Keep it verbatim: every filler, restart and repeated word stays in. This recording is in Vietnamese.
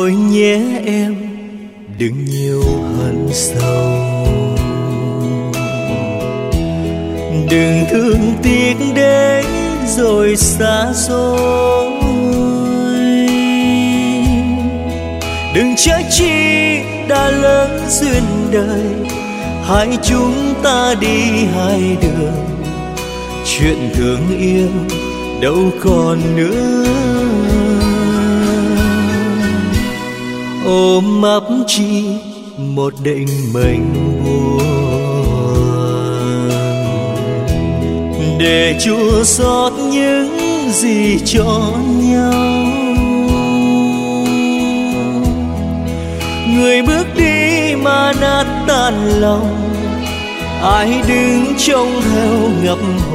thôi nhé em, đừng nhiều hận sâu. Đừng thương tiếc đến rồi xa xôi. Đừng trách chi đã lỡ duyên đời, hai chúng ta đi hai đường. Chuyện thương yêu đâu còn nữa. Ôm ấp chi một định mệnh buồn, để chua xót những gì cho nhau. Người bước đi mà nát tan lòng, ai đứng trông theo ngập